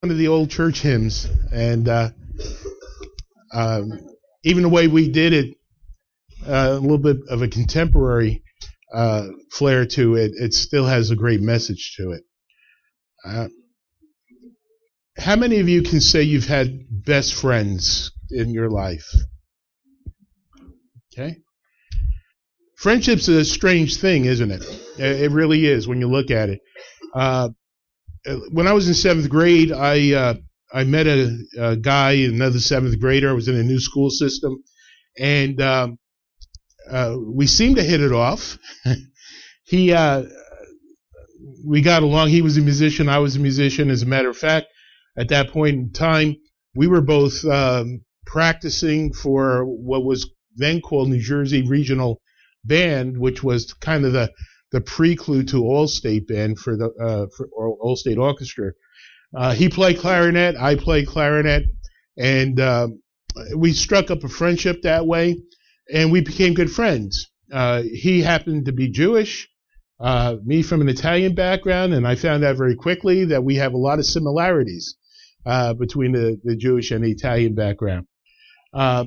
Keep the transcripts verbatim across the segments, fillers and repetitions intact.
One of the old church hymns, and uh, um, even the way we did it, uh, a little bit of a contemporary uh, flair to it. It still has a great message to it. Uh, how many of you can say you've had best friends in your life? Okay. Friendship's a strange thing, isn't it? It really is when you look at it. Uh, when I was in seventh grade, I uh, I met a, a guy, another seventh grader. I was in a new school system, and um, uh, we seemed to hit it off. he, uh, we got along. He was a musician. I was a musician. As a matter of fact, at that point in time, we were both um, practicing for what was then called New Jersey Regional Band, which was kind of the the prelude to All-State Band for the uh, for All-State Orchestra. Uh, he played clarinet, I played clarinet, and uh, we struck up a friendship that way, and we became good friends. Uh, he happened to be Jewish, uh, me from an Italian background, and I found out very quickly that we have a lot of similarities uh, between the, the Jewish and the Italian background. Uh,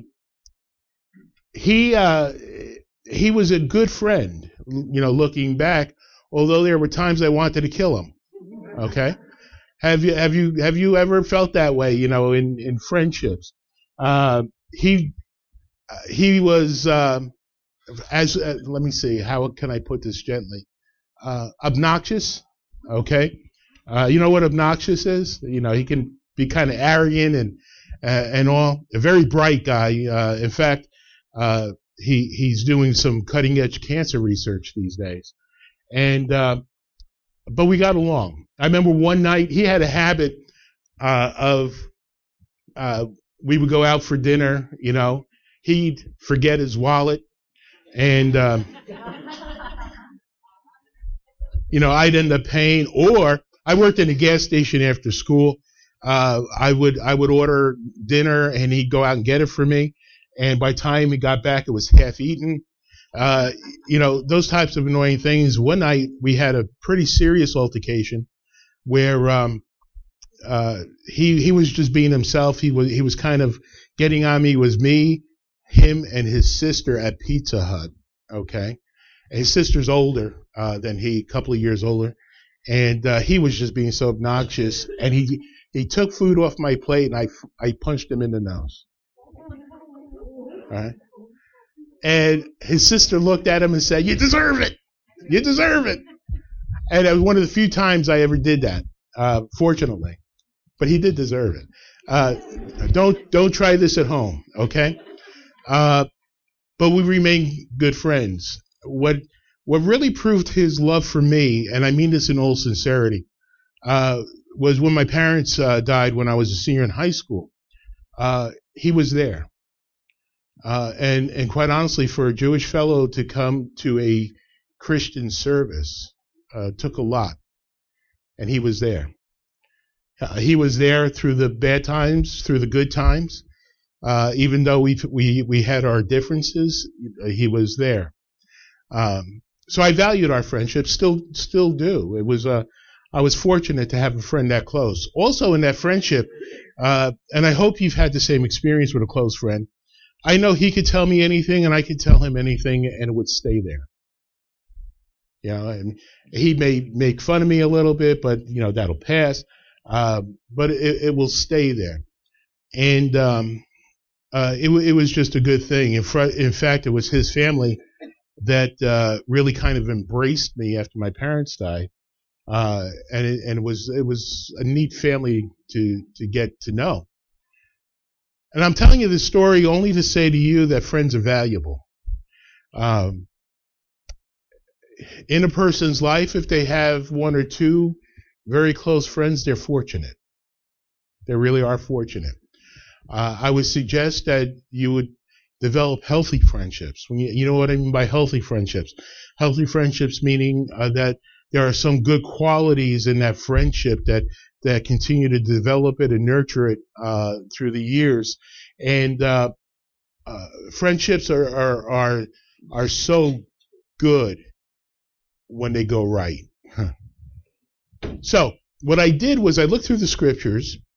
he uh, he was a good friend, you know, looking back, although there were times I wanted to kill him. Okay? Have you have you have you ever felt that way, you know, in, in friendships? Uh, he he was um, as uh, let me see, how can I put this gently? Uh, obnoxious, okay? Uh, you know what obnoxious is? You know, he can be kind of arrogant and uh, and all. A very bright guy. Uh, in fact, uh, he he's doing some cutting edge cancer research these days, and uh, but we got along. I remember one night he had a habit uh, of uh, we would go out for dinner. You know, he'd forget his wallet, and um, you know, I'd end up paying. Or I worked in a gas station after school. Uh, I would I would order dinner, and he'd go out and get it for me. And by the time he got back, it was half eaten. Uh, you know, those types of annoying things. One night we had a pretty serious altercation where um, uh, he he was just being himself. He was he was kind of getting on me. It was me, him, and his sister at Pizza Hut. Okay, and his sister's older uh, than he, a couple of years older, and uh, he was just being so obnoxious. And he he took food off my plate, and I I punched him in the nose. All right. And his sister looked at him and said, "You deserve it. You deserve it." And it was one of the few times I ever did that, uh, fortunately. But he did deserve it. Uh, don't don't try this at home, okay? Uh, but we remain good friends. What what really proved his love for me, and I mean this in all sincerity, uh, was when my parents uh, died when I was a senior in high school. Uh, he was there. Uh, and, and quite honestly, for a Jewish fellow to come to a Christian service uh, took a lot. And he was there. Uh, he was there through the bad times, through the good times. Uh, even though we we we had our differences, he was there. Um, so I valued our friendship, still still do. It was uh, I was fortunate to have a friend that close. Also in that friendship, uh, and I hope you've had the same experience with a close friend. I know he could tell me anything, and I could tell him anything, and it would stay there. You know, and he may make fun of me a little bit, but you know that'll pass. Uh, but it, it will stay there, and um, uh, it, it was just a good thing. In, fr- in fact, it was his family that uh, really kind of embraced me after my parents died, uh, and it, and it was it was a neat family to to get to know. And I'm telling you this story only to say to you that friends are valuable. Um, in a person's life, if they have one or two very close friends, they're fortunate. They really are fortunate. Uh, I would suggest that you would develop healthy friendships. When you, you know what I mean by healthy friendships? Healthy friendships meaning uh, that there are some good qualities in that friendship that that continue to develop it and nurture it uh, through the years. And uh, uh, friendships are, are are are so good when they go right. Huh. So what I did was I looked through the scriptures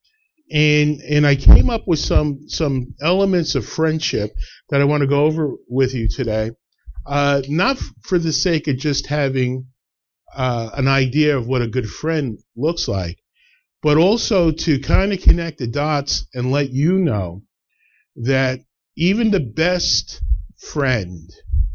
and and I came up with some some elements of friendship that I want to go over with you today. Uh, not f- for the sake of just having uh, an idea of what a good friend looks like, but also to kind of connect the dots and let you know that even the best friend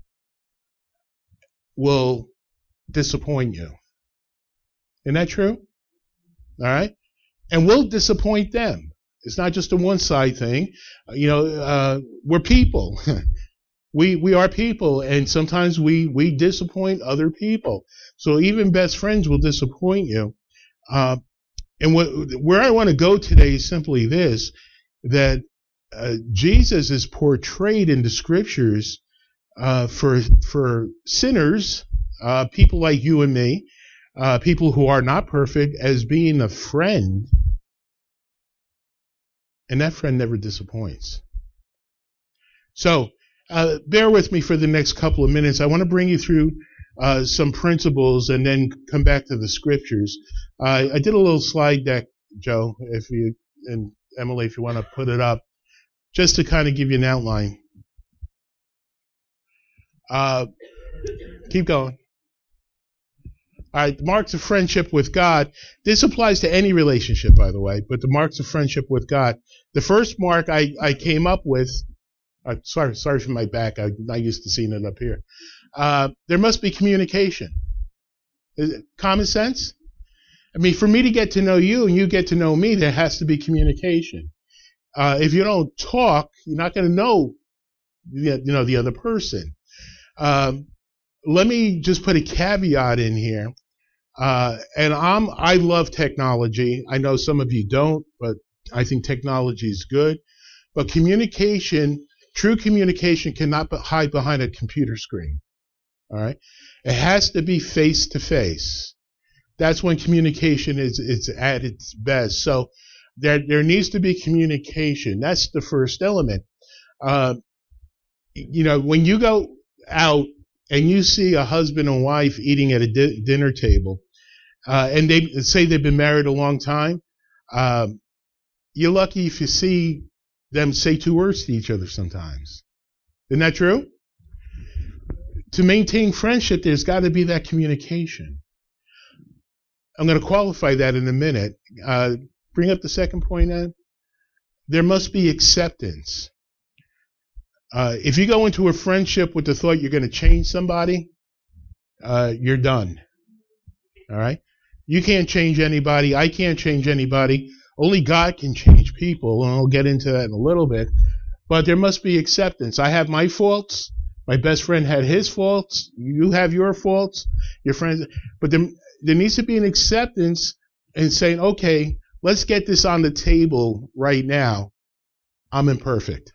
will disappoint you. Isn't that true? All right? And we'll disappoint them. It's not just a one-side thing. You know, uh, we're people. we we are people, and sometimes we, we disappoint other people. So even best friends will disappoint you. Uh, and what, where I want to go today is simply this, that uh, Jesus is portrayed in the scriptures uh, for for sinners, uh, people like you and me, uh, people who are not perfect, as being a friend. And that friend never disappoints. So, uh, bear with me for the next couple of minutes. I want to bring you through uh, some principles and then come back to the scriptures. Uh, I did a little slide deck, Joe, if you, and Emily, if you want to put it up, just to kind of give you an outline. Uh, keep going. All right, the marks of friendship with God. This applies to any relationship, by the way, but the marks of friendship with God. The first mark I, I came up with, uh, sorry, sorry for my back. I'm not used to seeing it up here. Uh, there must be communication. Is it common sense? I mean, for me to get to know you and you get to know me, there has to be communication. Uh, if you don't talk, you're not going to know, you know, the other person. Um, let me just put a caveat in here. Uh, and I'm, I love technology. I know some of you don't, but I think technology is good. But communication, true communication cannot hide behind a computer screen. All right. It has to be face to face. That's when communication is, is at its best. So there, there needs to be communication. That's the first element. Uh, you know, when you go out and you see a husband and wife eating at a di- dinner table, uh, and they say they've been married a long time, um, you're lucky if you see them say two words to each other sometimes. Isn't that true? To maintain friendship, there's got to be that communication. I'm going to qualify that in a minute. Uh, bring up the second point, Ed. There must be acceptance. Uh, if you go into a friendship with the thought you're going to change somebody, uh, you're done. All right? You can't change anybody. I can't change anybody. Only God can change people, and I'll get into that in a little bit. But there must be acceptance. I have my faults. My best friend had his faults. You have your faults. Your friends. But there, there needs to be an acceptance and saying, okay, let's get this on the table right now. I'm imperfect.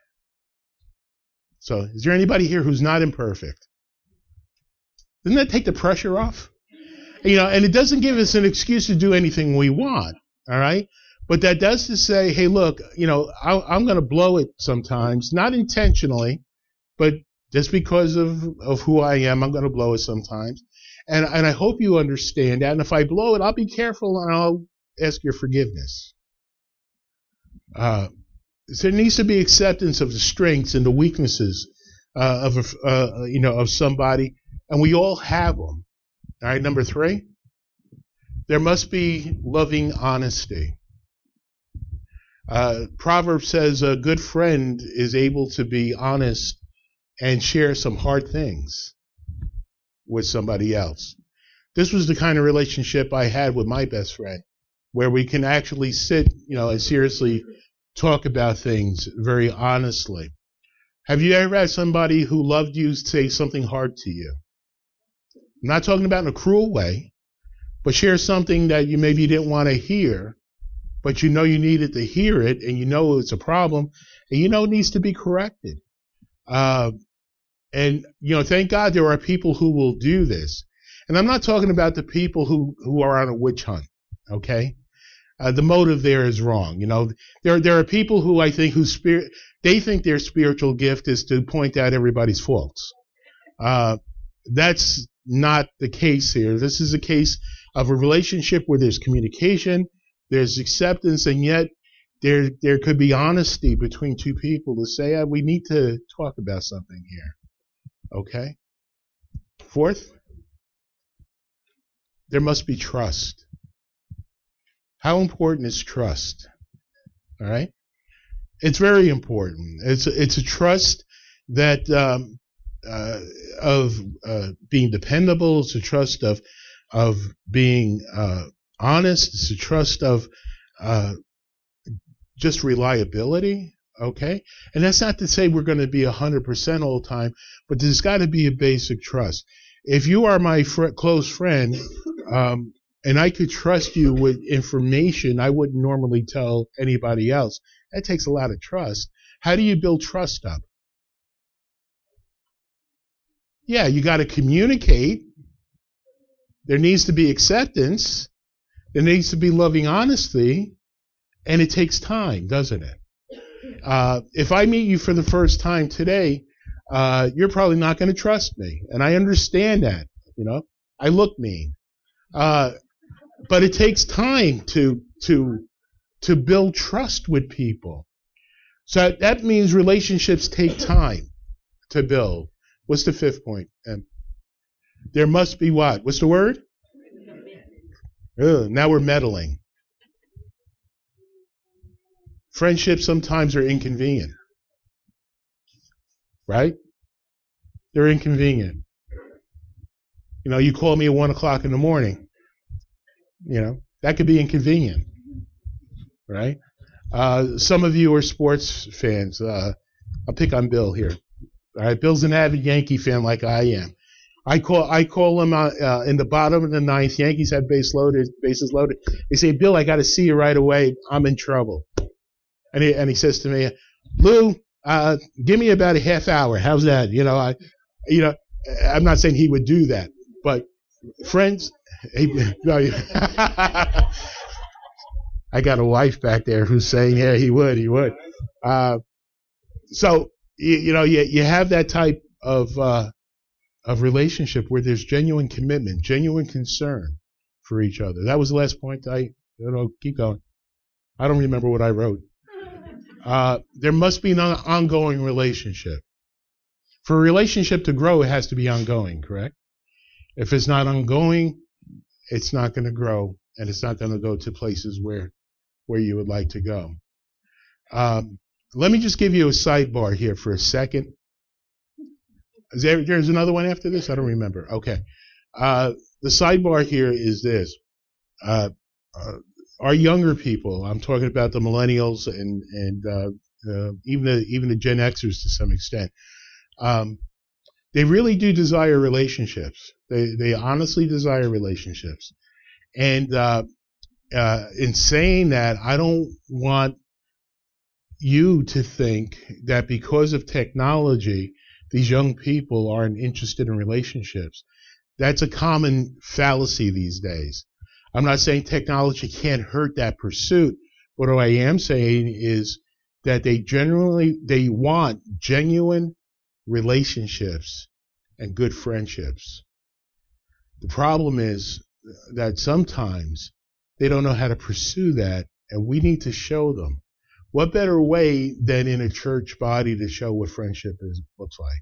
So is there anybody here who's not imperfect? Doesn't that take the pressure off? You know, and it doesn't give us an excuse to do anything we want, all right? But that does to say, hey, look, you know, I, I'm going to blow it sometimes, not intentionally, but just because of, of who I am, I'm going to blow it sometimes. And, and I hope you understand that. And if I blow it, I'll be careful and I'll ask your forgiveness. Uh, So there needs to be acceptance of the strengths and the weaknesses uh, of a, uh, you know of somebody, and we all have them. All right, number three, there must be loving honesty. Uh, Proverbs says a good friend is able to be honest and share some hard things with somebody else. This was the kind of relationship I had with my best friend, where we can actually sit, you know, and seriously talk about things very honestly. Have you ever had somebody who loved you say something hard to you? I'm not talking about in a cruel way, but share something that you maybe didn't want to hear, but you know you needed to hear it, and you know it's a problem, and you know it needs to be corrected. Uh, and, you know, thank God there are people who will do this. And I'm not talking about the people who, who are on a witch hunt, okay? Uh, the motive there is wrong. You know, there there are people who I think whose spirit they think their spiritual gift is to point out everybody's faults. Uh, that's not the case here. This is a case of a relationship where there's communication, there's acceptance, and yet there there could be honesty between two people to say, ah, we need to talk about something here. Okay? Fourth, there must be trust. How important is trust? All right? It's very important. It's a, it's a trust that um, uh, of uh, being dependable. It's a trust of of being uh, honest. It's a trust of uh, just reliability. Okay, and that's not to say we're going to be a hundred percent all the time, but there's got to be a basic trust. If you are my fr- close friend, um, and I could trust you with information I wouldn't normally tell anybody else, that takes a lot of trust. How do you build trust up? Yeah, you got to communicate. There needs to be acceptance. There needs to be loving honesty. And it takes time, doesn't it? Uh, if I meet you for the first time today, uh, you're probably not going to trust me. And I understand that. You know, I look mean. Uh, but it takes time to, to, to build trust with people. So that means relationships take time to build. What's the fifth point? Um, there must be what? What's the word? Ugh, now we're meddling. Friendships sometimes are inconvenient. Right? They're inconvenient. You know, you call me at one o'clock in the morning. You know, that could be inconvenient. Right? Uh, some of you are sports fans. Uh, I'll pick on Bill here. All right, Bill's an avid Yankee fan like I am. I call I call him uh, uh, in the bottom of the ninth. Yankees have base loaded, bases loaded. They say, Bill, I got to see you right away. I'm in trouble. And he and he says to me, Lou, uh, give me about a half hour. How's that? You know, I, you know, I'm not saying he would do that, but friends, he, I got a wife back there who's saying, yeah, he would, he would. Uh, so. You, you know, you, you have that type of uh, of relationship where there's genuine commitment, genuine concern for each other. That was the last point. I, you know, keep going. I don't remember what I wrote. Uh, there must be an ongoing relationship. For a relationship to grow, it has to be ongoing, correct? If it's not ongoing, it's not going to grow, and it's not going to go to places where where you would like to go. Um, Let me just give you a sidebar here for a second. Is there, there's another one after this? I don't remember. Okay. Uh, the sidebar here is this. Uh, uh, our younger people, I'm talking about the millennials and, and uh, uh, even, the, even the Gen Xers to some extent, um, they really do desire relationships. They, they honestly desire relationships. And uh, uh, in saying that, I don't want you to think that because of technology, these young people aren't interested in relationships. That's a common fallacy these days. I'm not saying technology can't hurt that pursuit. What I am saying is that they generally, they want genuine relationships and good friendships. The problem is that sometimes they don't know how to pursue that, and we need to show them. What better way than in a church body to show what friendship is, looks like?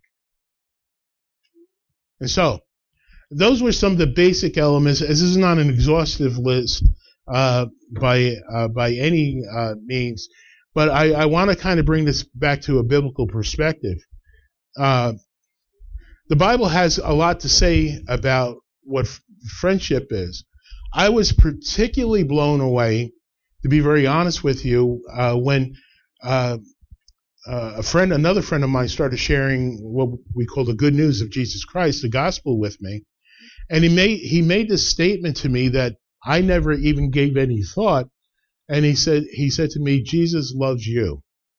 And so, those were some of the basic elements. This is not an exhaustive list uh, by uh, by any uh, means, but I, I want to kind of bring this back to a biblical perspective. Uh, the Bible has a lot to say about what f- friendship is. I was particularly blown away, to be very honest with you, uh, when uh, uh, a friend, another friend of mine, started sharing what we call the good news of Jesus Christ, the gospel, with me, and he made he made this statement to me that I never even gave any thought. And he said he said to me, "Jesus loves you."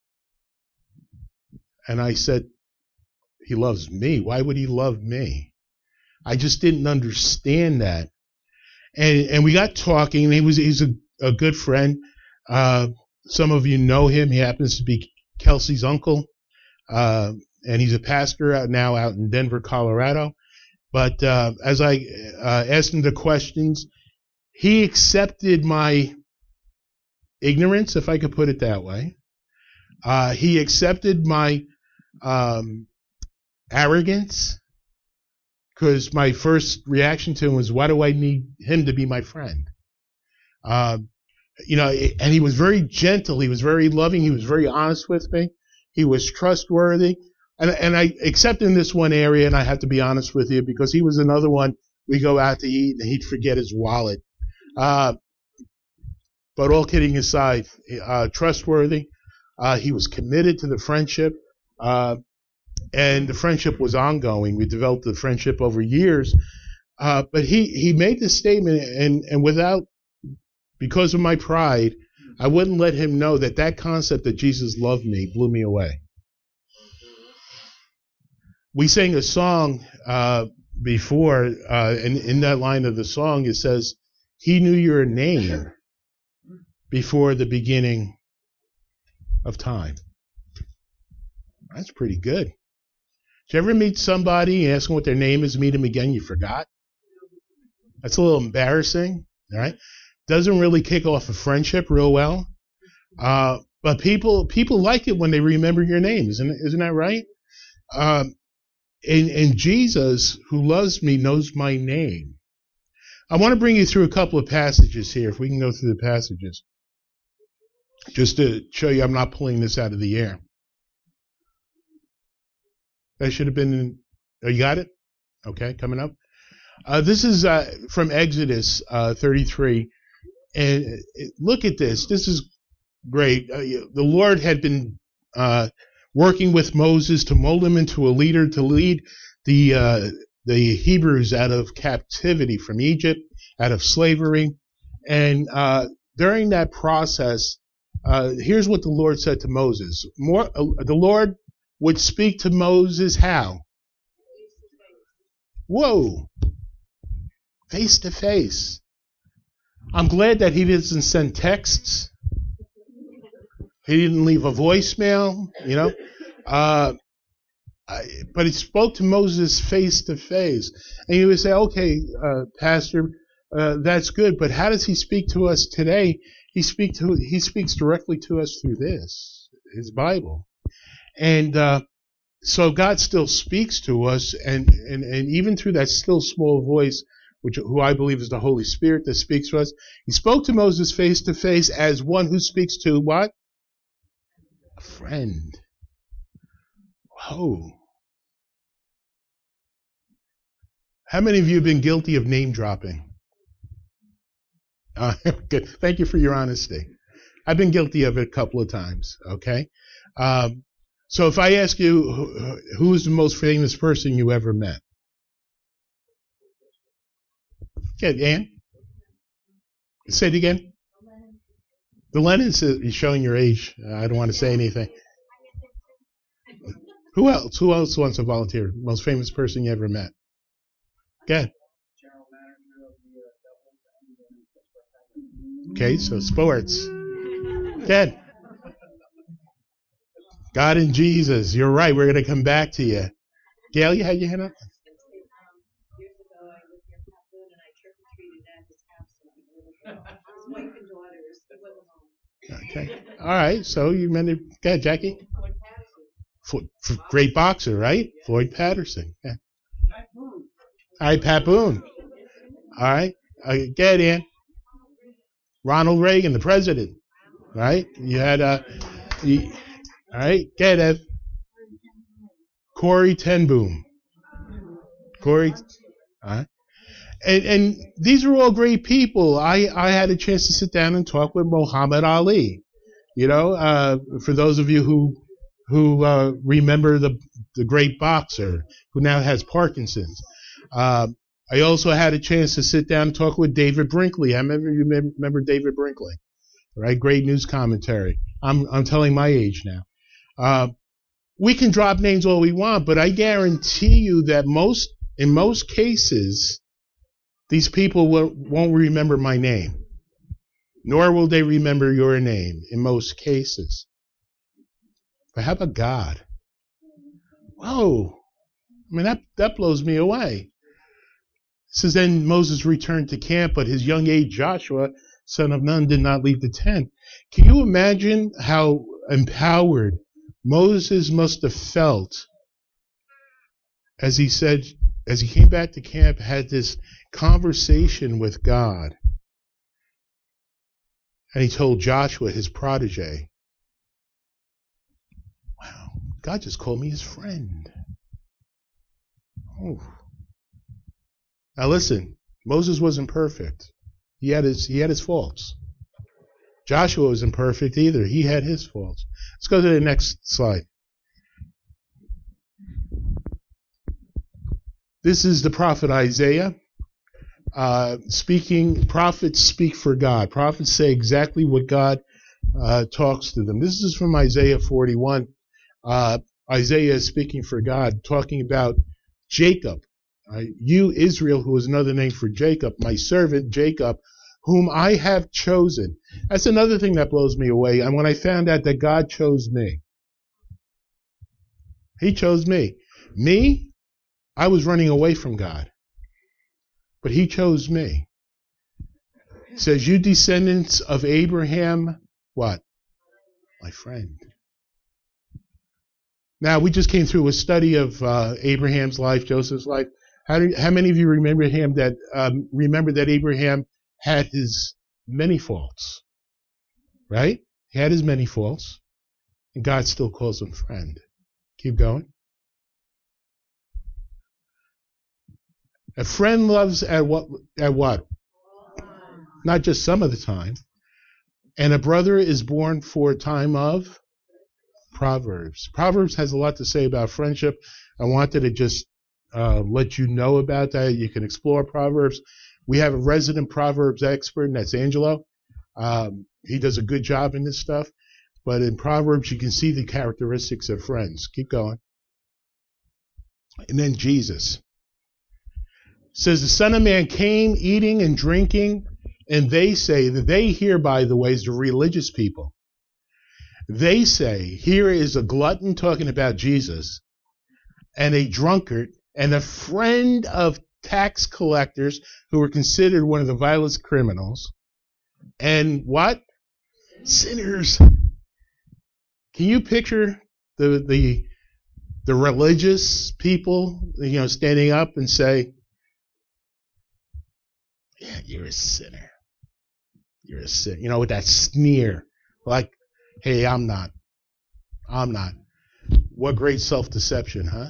And I said, "He loves me? Why would he love me?" I just didn't understand that. And and we got talking. And he was he's a a good friend. Uh, some of you know him. He happens to be Kelsey's uncle. Uh, and he's a pastor out now out in Denver, Colorado. But uh, as I uh, asked him the questions, he accepted my ignorance, if I could put it that way. Uh, he accepted my um, arrogance, because my first reaction to him was, why do I need him to be my friend? Uh, you know, and he was very gentle. He was very loving. He was very honest with me. He was trustworthy. And, and I, except in this one area, and I have to be honest with you, because he was another one, we go out to eat and he'd forget his wallet. Uh, but all kidding aside, uh, trustworthy. Uh, he was committed to the friendship. Uh, and the friendship was ongoing. We developed the friendship over years. Uh, but he, he made this statement, and, and without, because of my pride, I wouldn't let him know that that concept that Jesus loved me blew me away. We sang a song uh, before, uh, and in that line of the song, it says, he knew your name before the beginning of time. That's pretty good. Did you ever meet somebody and ask them what their name is, meet them again, you forgot? That's a little embarrassing, all right? Doesn't really kick off a friendship real well. Uh, but people people like it when they remember your name, isn't isn't that right? Um, and, and Jesus, who loves me, knows my name. I want to bring you through a couple of passages here, if we can go through the passages, just to show you I'm not pulling this out of the air. That should have been, in, oh, you got it? Okay, coming up. Uh, this is uh, from Exodus uh, thirty-three. And look at this. This is great. Uh, the Lord had been uh, working with Moses to mold him into a leader, to lead the uh, the Hebrews out of captivity from Egypt, out of slavery. And uh, during that process, uh, here's what the Lord said to Moses. More, uh, the Lord would speak to Moses how? Whoa. Face to face. I'm glad that he doesn't send texts. He didn't leave a voicemail, you know. Uh, I, but he spoke to Moses face to face. And he would say, okay, uh, Pastor, uh, that's good, but how does he speak to us today? He speak to he speaks directly to us through this, his Bible. And uh, so God still speaks to us, and, and, and even through that still small voice, which who I believe is the Holy Spirit that speaks to us. He spoke to Moses face to face as one who speaks to what? A friend. Whoa. How many of you have been guilty of name dropping? Uh, good. Thank you for your honesty. I've been guilty of it a couple of times, okay? Um, so if I ask you, who, who is the most famous person you ever met? Good, Ann? Say it again. The Lennons is showing your age. I don't want to say anything. Who else? Who else wants to volunteer? Most famous person you ever met? Good. Okay, so sports. Good. God and Jesus. You're right. We're going to come back to you. Gail, you had your hand up? Okay. All right. So you remember, go ahead, Jackie. For, for great boxer, right? Floyd Patterson. Yeah. All right, Pat Boone. All right. Uh, go ahead, Ann. Ronald Reagan, the president. All right. You had, uh, you, all right. Go ahead, Ev. Corey Ten Boom. Corey. All right. And, and these are all great people. I, I had a chance to sit down and talk with Muhammad Ali. You know, uh, for those of you who who uh, remember the the great boxer who now has Parkinson's. Uh, I also had a chance to sit down and talk with David Brinkley. I remember you remember David Brinkley, right? Great news commentary. I'm I'm telling my age now. Uh, we can drop names all we want, but I guarantee you that most in most cases, these people will, won't remember my name, nor will they remember your name in most cases. But how about God? Whoa. I mean, that, that blows me away. It says, then Moses returned to camp, but his young age Joshua son of Nun, did not leave the tent. Can you imagine how empowered Moses must have felt as he said, as he came back to camp, had this conversation with God. And he told Joshua, his protege, wow, God just called me his friend. Oh. Now listen, Moses wasn't perfect. He had his, he had his faults. Joshua wasn't perfect either. He had his faults. Let's go to the next slide. This is the prophet Isaiah. Uh, speaking, prophets speak for God. Prophets say exactly what God uh, talks to them. This is from Isaiah forty-one. Uh, Isaiah is speaking for God, talking about Jacob. Uh, you, Israel, who is another name for Jacob, my servant Jacob, whom I have chosen. That's another thing that blows me away. And when I found out that God chose me, he chose me. Me, I was running away from God. But he chose me. It says, you descendants of Abraham, what? My friend. Now, we just came through a study of uh, Abraham's life, Joseph's life. How, do, how many of you remember him that um, remember that Abraham had his many faults? Right? He had his many faults. And God still calls him friend. Keep going. A friend loves at what? At what? Not just some of the time. And a brother is born for a time of Proverbs. Proverbs has a lot to say about friendship. I wanted to just uh, let you know about that. You can explore Proverbs. We have a resident Proverbs expert, and that's Angelo. Um, he does a good job in this stuff. But in Proverbs, you can see the characteristics of friends. Keep going. And then Jesus. It says, the Son of Man came eating and drinking, and they say, that they here, by the way, is the religious people. They say, here is a glutton talking about Jesus, and a drunkard, and a friend of tax collectors who were considered one of the vilest criminals. And what? Sinners. Can you picture the the the religious people, you know, standing up and say, yeah, you're a sinner. You're a sinner. You know, with that sneer. Like, hey, I'm not. I'm not. What great self-deception, huh?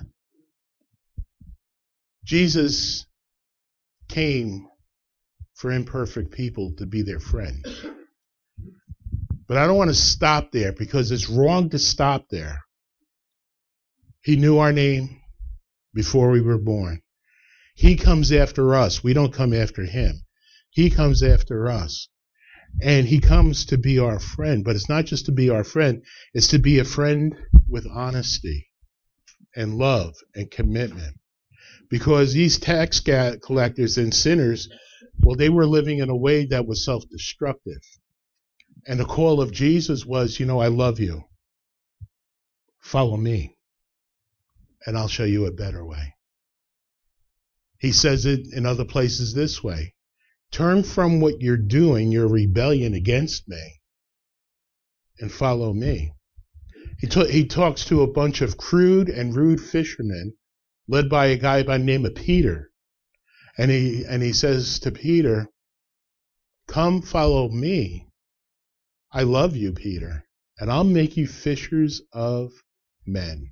Jesus came for imperfect people to be their friend. But I don't want to stop there because it's wrong to stop there. He knew our name before we were born. He comes after us. We don't come after him. He comes after us. And he comes to be our friend. But it's not just to be our friend. It's to be a friend with honesty and love and commitment. Because these tax collectors and sinners, well, they were living in a way that was self-destructive. And the call of Jesus was, you know, I love you. Follow me. And I'll show you a better way. He says it in other places this way. Turn from what you're doing, your rebellion against me, and follow me. He, t- he talks to a bunch of crude and rude fishermen led by a guy by the name of Peter. And he, and he says to Peter, come follow me. I love you, Peter, and I'll make you fishers of men.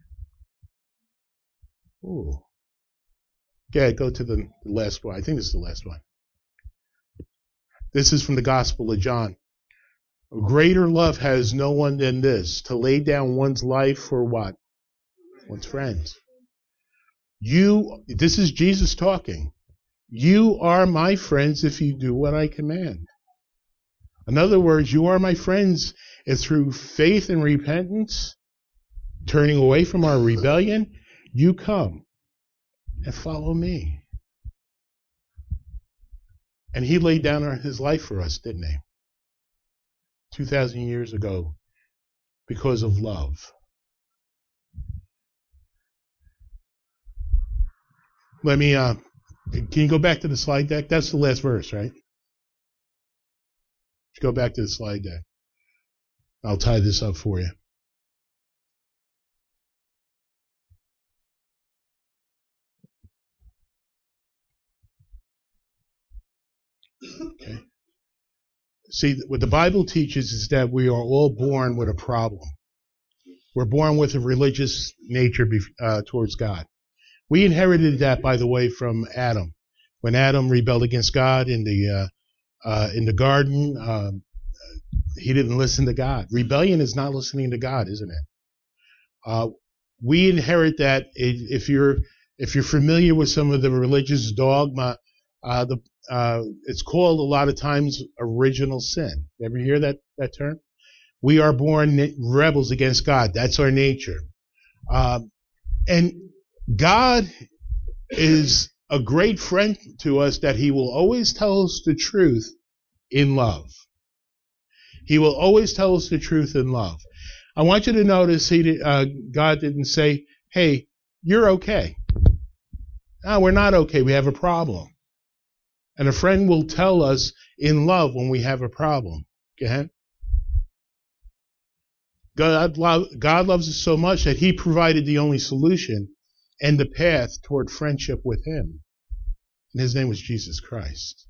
Ooh. Yeah, go to the last one. I think this is the last one. This is from the Gospel of John. Greater love has no one than this, to lay down one's life for what? One's friends. You, this is Jesus talking. You are my friends if you do what I command. In other words, you are my friends if through faith and repentance, turning away from our rebellion, you come and follow me. And he laid down his life for us, didn't he? two thousand years ago, because of love. Let me, uh, can you go back to the slide deck? That's the last verse, right? Go back to the slide deck. I'll tie this up for you. Okay. See, what the Bible teaches is that we are all born with a problem. We're born with a religious nature uh, towards God. We inherited that, by the way, from Adam. When Adam rebelled against God in the uh, uh, in the garden, um, he didn't listen to God. Rebellion is not listening to God, isn't it? Uh, we inherit that. If you're if you're familiar with some of the religious dogma, uh, the uh, it's called a lot of times original sin. You ever hear that that term? We are born rebels against God. That's our nature. Um, and God is a great friend to us that he will always tell us the truth in love. He will always tell us the truth in love. I want you to notice he did, uh, God didn't say, hey, you're okay. No, we're not okay. We have a problem. And a friend will tell us in love when we have a problem. Go ahead. God, love, God loves us so much that he provided the only solution and the path toward friendship with him. And his name was Jesus Christ.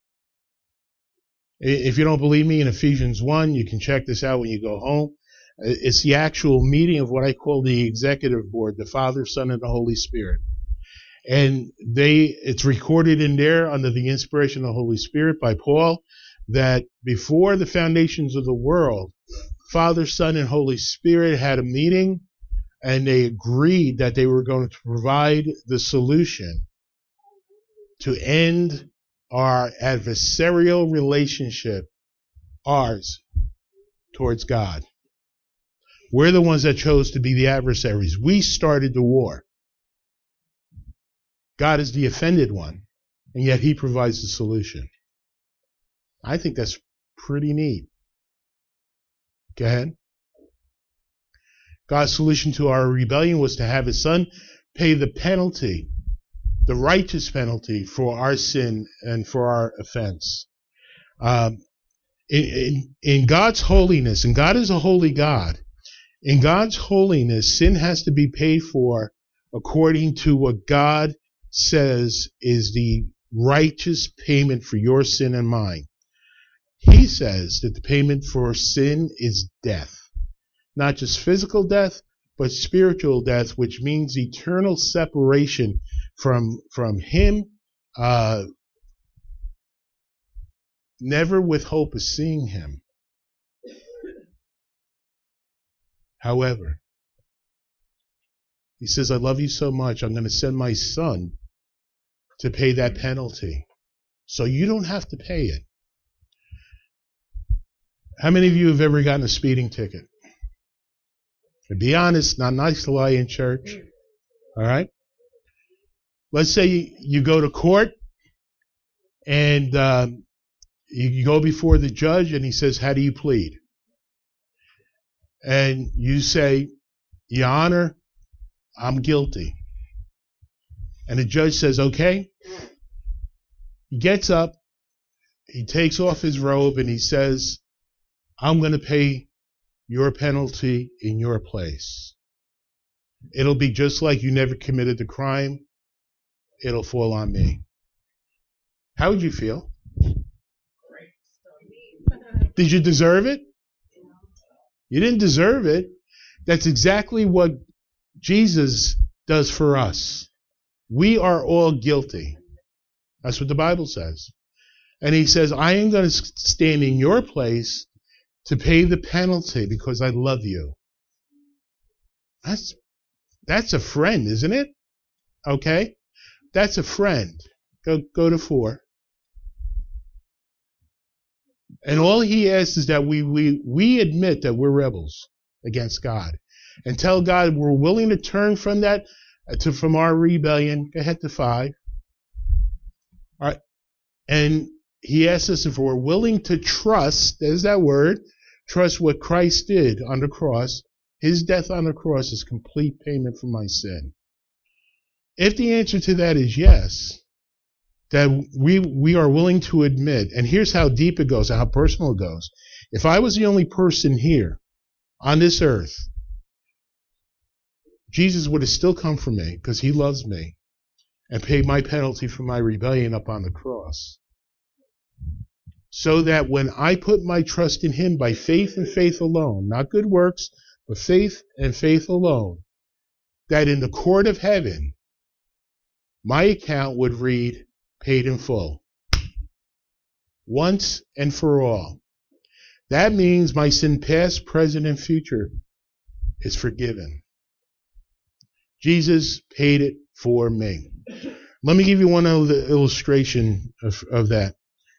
If you don't believe me, in Ephesians one, you can check this out when you go home. It's the actual meeting of what I call the executive board, the Father, Son, and the Holy Spirit. And they, it's recorded in there under the inspiration of the Holy Spirit by Paul that before the foundations of the world, Father, Son, and Holy Spirit had a meeting, and they agreed that they were going to provide the solution to end our adversarial relationship, ours, towards God. We're the ones that chose to be the adversaries. We started the war. God is the offended one, and yet he provides the solution. I think that's pretty neat. Go ahead. God's solution to our rebellion was to have his son pay the penalty, the righteous penalty for our sin and for our offense. Um, in, in, in God's holiness, and God is a holy God, in God's holiness, sin has to be paid for according to what God says is the righteous payment for your sin and mine. He says that the payment for sin is death. Not just physical death, but spiritual death, which means eternal separation from, from him, uh, never with hope of seeing him. However, he says, I love you so much, I'm going to send my son to pay that penalty. So you don't have to pay it. How many of you have ever gotten a speeding ticket? To be honest, not nice to lie in church. All right? Let's say you, you go to court and um, you, you go before the judge and he says, how do you plead? And you say, Your Honor, I'm guilty. And the judge says, okay. He gets up, he takes off his robe, and he says, I'm going to pay your penalty in your place. It'll be just like you never committed the crime. It'll fall on me. How would you feel? Did you deserve it? You didn't deserve it. That's exactly what Jesus does for us. We are all guilty. That's what the Bible says. And he says, I am going to stand in your place to pay the penalty because I love you. That's, that's a friend, isn't it? Okay? That's a friend. Go, go to four. And all he asks is that we, we, we admit that we're rebels against God and tell God we're willing to turn from that, to, from our rebellion. Go ahead to five. All right. And he asks us if we're willing to trust, there's that word, trust what Christ did on the cross. His death on the cross is complete payment for my sin. If the answer to that is yes, that we we are willing to admit, and here's how deep it goes, how personal it goes. If I was the only person here on this earth, Jesus would have still come for me because he loves me and paid my penalty for my rebellion up on the cross. So that when I put my trust in him by faith and faith alone, not good works, but faith and faith alone, that in the court of heaven, my account would read, paid in full. Once and for all. That means my sin past, present, and future is forgiven. Jesus paid it for me. Let me give you one other illustration of, of that.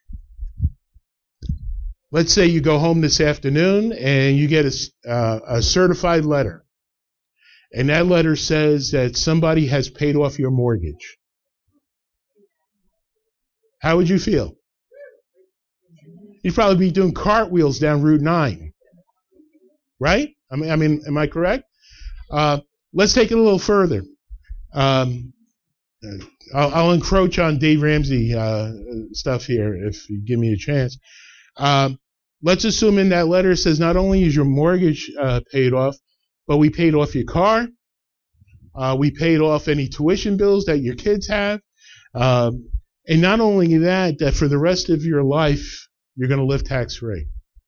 Let's say you go home this afternoon and you get a, uh, a certified letter. And that letter says that somebody has paid off your mortgage. How would you feel? You'd probably be doing cartwheels down Route nine. Right? I mean, I mean, am I correct? Uh, let's take it a little further. Um, I'll, I'll encroach on Dave Ramsey uh, stuff here if you give me a chance. Um, let's assume in that letter it says not only is your mortgage uh, paid off, but we paid off your car. Uh, we paid off any tuition bills that your kids have. Um, and not only that, that for the rest of your life, you're going to live tax-free.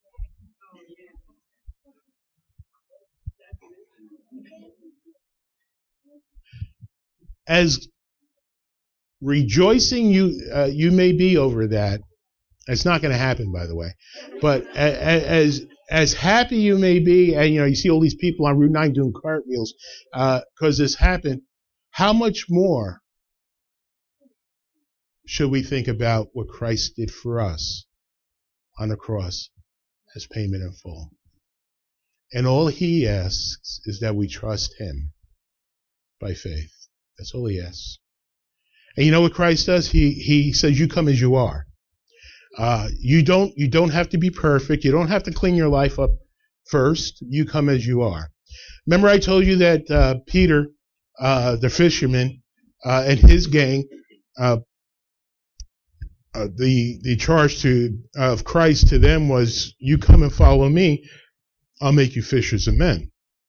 As rejoicing you uh, you may be over that, it's not going to happen, by the way. But as as happy you may be, and you know you see all these people on Route nine doing cartwheels because uh, this happened. How much more should we think about what Christ did for us on the cross as payment in full? And all he asks is that we trust him by faith. That's all he asks. And you know what Christ does? He he says, "You come as you are." Uh, you don't you don't have to be perfect. You don't have to clean your life up first. You come as you are. Remember, I told you that uh, Peter, uh, the fisherman, uh, and his gang, uh, uh, the the charge to of Christ to them was, "You come and follow me. I'll make you fishers of men."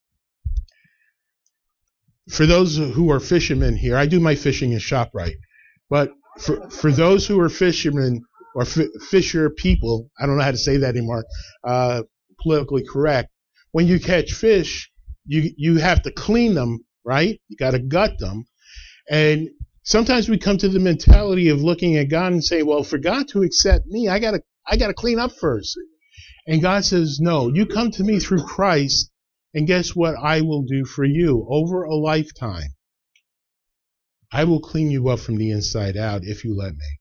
For those who are fishermen here, I do my fishing in ShopRite, but for for those who are fishermen or f- fisher people, I don't know how to say that anymore, uh, politically correct. When you catch fish, you you have to clean them, right? You got to gut them, and sometimes we come to the mentality of looking at God and say, "Well, for God to accept me, I gotta I gotta clean up first." And God says, "No, you come to me through Christ. And guess what I will do for you over a lifetime? I will clean you up from the inside out if you let me.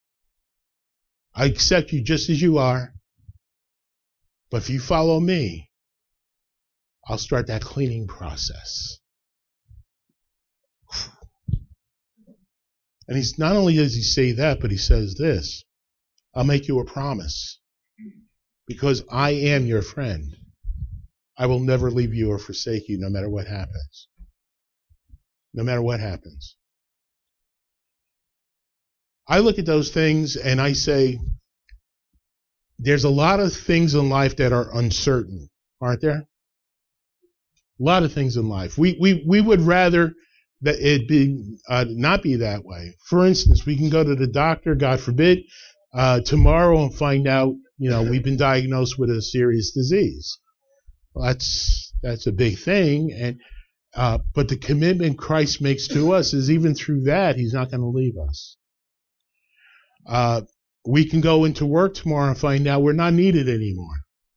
I accept you just as you are. But if you follow me, I'll start that cleaning process." And he's not only does he say that, but he says this: "I'll make you a promise because I am your friend. I will never leave you or forsake you no matter what happens." No matter what happens. I look at those things and I say, there's a lot of things in life that are uncertain, aren't there? A lot of things in life. We we we would rather that it be uh, not be that way. For instance, we can go to the doctor, God forbid, uh, tomorrow and find out, you know, we've been diagnosed with a serious disease. Well, that's that's a big thing, and uh, but the commitment Christ makes to us is even through that, he's not going to leave us. Uh, we can go into work tomorrow and find out we're not needed anymore.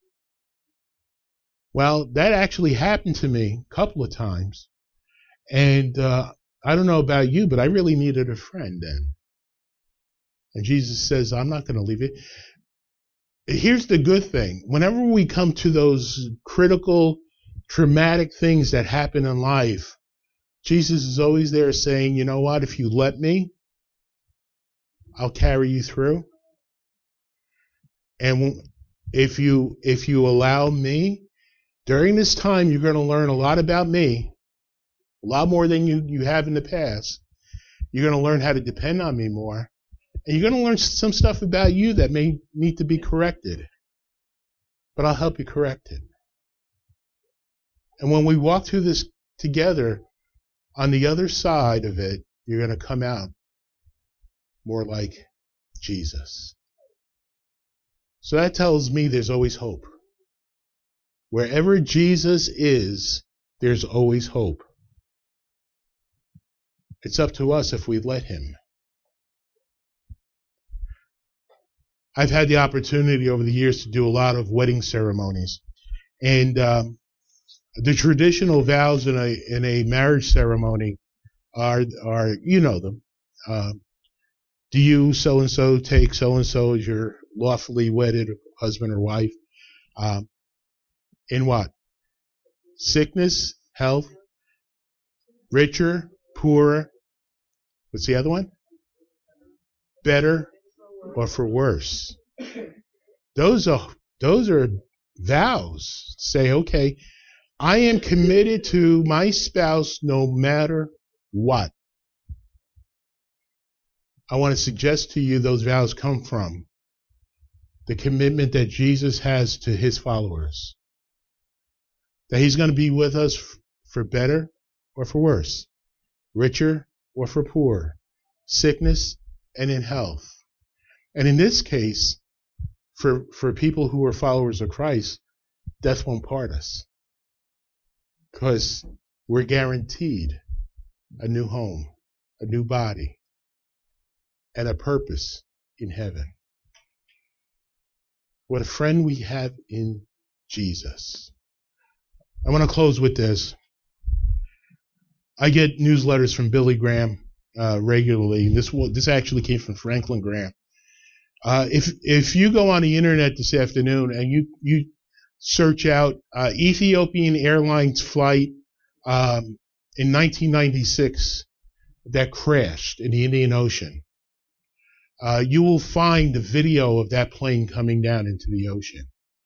Well, that actually happened to me a couple of times, and uh, I don't know about you, but I really needed a friend then. And Jesus says, "I'm not going to leave you." Here's the good thing. Whenever we come to those critical, traumatic things that happen in life, Jesus is always there saying, "You know what? If you let me, I'll carry you through. And if you if you allow me, during this time, you're going to learn a lot about me, a lot more than you, you have in the past. You're going to learn how to depend on me more, And you're going to learn some stuff about you that may need to be corrected. But I'll help you correct it. And when we walk through this together, on the other side of it, you're going to come out more like Jesus. So that tells me there's always hope. Wherever Jesus is, there's always hope. It's up to us if we let him. I've had the opportunity over the years to do a lot of wedding ceremonies. And um, the traditional vows in a in a marriage ceremony are, are you know them. Uh, do you so-and-so take so-and-so as your lawfully wedded husband or wife? Um, in what? Sickness, health, richer, poorer. What's the other one? Better or for worse. Those are those are vows. Say, okay, I am committed to my spouse no matter what. I want to suggest to you those vows come from the commitment that Jesus has to his followers. That he's going to be with us for better or for worse, richer or for poor, sickness and in health. And in this case, for, for people who are followers of Christ, death won't part us. Because we're guaranteed a new home, a new body, and a purpose in heaven. What a friend we have in Jesus. I want to close with this. I get newsletters from Billy Graham uh, regularly. This this actually came from Franklin Graham. Uh, if if you go on the internet this afternoon and you you search out uh, Ethiopian Airlines flight um, in nineteen ninety-six that crashed in the Indian Ocean, uh, you will find the video of that plane coming down into the ocean.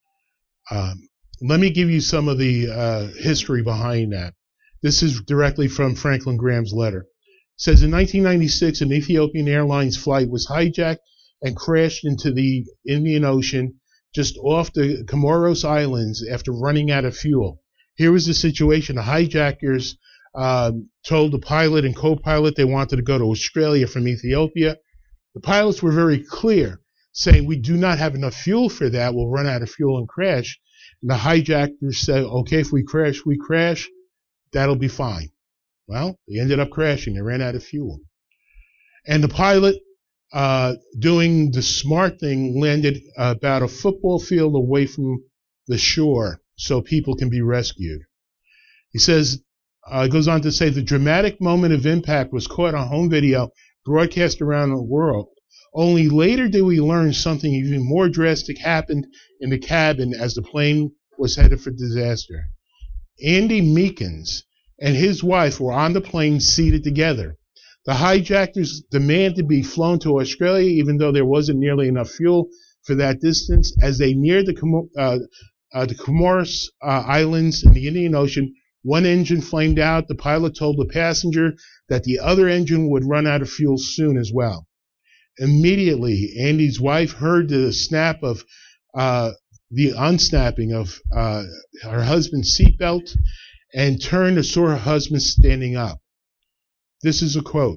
Um, let me give you some of the uh, history behind that. This is directly from Franklin Graham's letter. It says, in nineteen ninety-six, an Ethiopian Airlines flight was hijacked and crashed into the Indian Ocean just off the Comoros Islands after running out of fuel. Here was the situation. The hijackers um, told the pilot and co-pilot they wanted to go to Australia from Ethiopia. The pilots were very clear, saying, we do not have enough fuel for that. We'll run out of fuel and crash. And the hijackers said, okay, if we crash, we crash. That'll be fine. Well, they ended up crashing. They ran out of fuel. And the pilot, uh, doing the smart thing, landed uh, about a football field away from the shore so people can be rescued. He says, uh, goes on to say, the dramatic moment of impact was caught on home video, broadcast around the world. Only later did we learn something even more drastic happened in the cabin as the plane was headed for disaster. Andy Meekins and his wife were on the plane seated together. The hijackers demanded to be flown to Australia, even though there wasn't nearly enough fuel for that distance. As they neared the, Com- uh, uh, the Comoros uh, Islands in the Indian Ocean, one engine flamed out. The pilot told the passenger that the other engine would run out of fuel soon as well. Immediately, Andy's wife heard the snap of uh, the unsnapping of uh, her husband's seatbelt and turned and saw her husband standing up. This is a quote.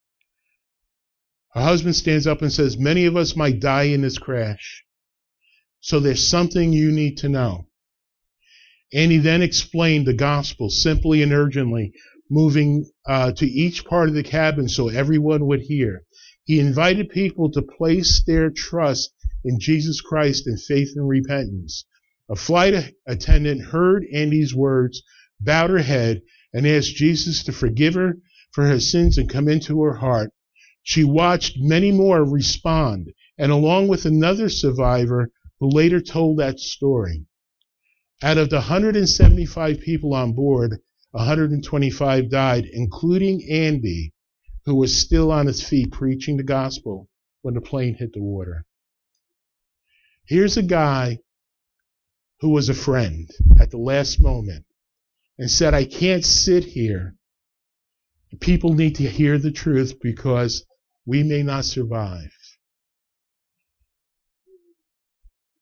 Her husband stands up and says, many of us might die in this crash. So there's something you need to know. Andy then explained the gospel simply and urgently, moving uh, to each part of the cabin so everyone would hear. He invited people to place their trust in Jesus Christ in faith and repentance. A flight attendant heard Andy's words, bowed her head, and asked Jesus to forgive her for her sins and come into her heart. She watched many more respond, and along with another survivor who later told that story. Out of the one hundred seventy-five people on board, one hundred twenty-five died, including Andy, who was still on his feet preaching the gospel when the plane hit the water. Here's a guy who was a friend at the last moment and said, I can't sit here. People need to hear the truth because we may not survive.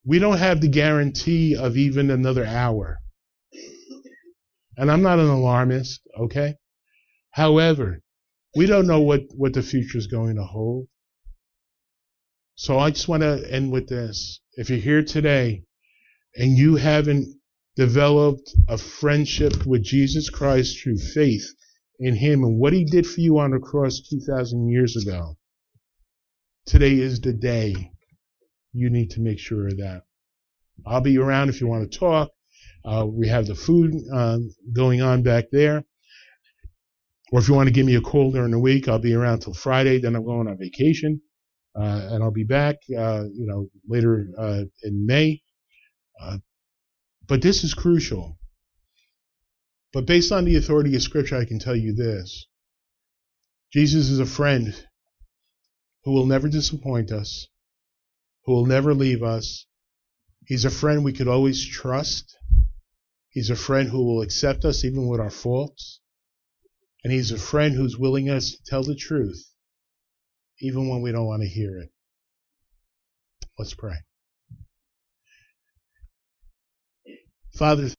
We don't have the guarantee of even another hour. And I'm not an alarmist, okay? However, we don't know what, what the future is going to hold. So I just want to end with this. If you're here today and you haven't developed a friendship with Jesus Christ through faith in Him and what He did for you on the cross two thousand years ago, today is the day you need to make sure of that. I'll be around if you want to talk. Uh, we have the food uh, going on back there. Or if you want to give me a call during the week, I'll be around till Friday. Then I'm going on vacation. Uh, and I'll be back, uh, you know, later uh, in May. Uh, but this is crucial. But based on the authority of Scripture, I can tell you this. Jesus is a friend who will never disappoint us, who will never leave us. He's a friend we could always trust. He's a friend who will accept us even with our faults. And He's a friend who's willing us to tell the truth, even when we don't want to hear it. Let's pray. Father,